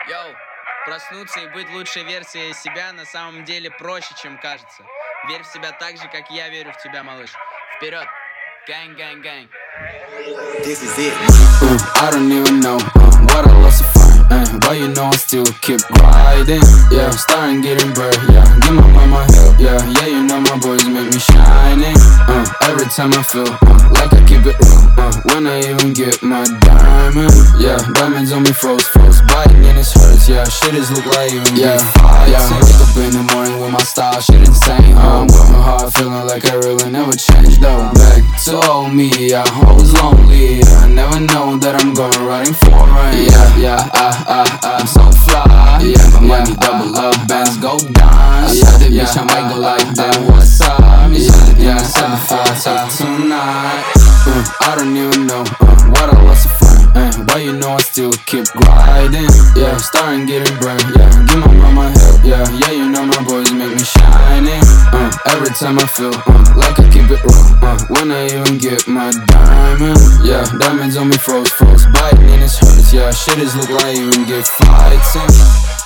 Йоу, проснуться и быть лучшей версией себя на самом деле проще, чем кажется. Верь в себя так же, как я верю в тебя, малыш. Вперед! Gang, gang, gang. This is it. I don't even know what I lost to find, but you know I still keep grinding. Yeah, starting getting bread. Yeah, give my mama help. Yeah, you know my boys make me shining. Every time I feel like I keep it real. When I even get my diamond. Yeah, diamonds on me froze, biting and it hurts. Yeah, shit is look like even wake up in the morning with my style, shit insane. With my heart feeling like I really never changed. Though back to old me, yeah, I was lonely. I never know that I'm going riding for it. I'm so fly. Yeah, my money double up, bands go down. Bitch, I might go like that. What's up? 7-5 talk tonight. I don't even know what I lost to find, but you know I still keep grinding. Yeah, starting getting bread. Yeah, give my mama help. Yeah, you know my boys make me shining. Every time I feel like I keep it real. When I even get my diamond. Yeah, diamonds on me froze, biting and it hurts. Yeah, shit is look like even get fighting.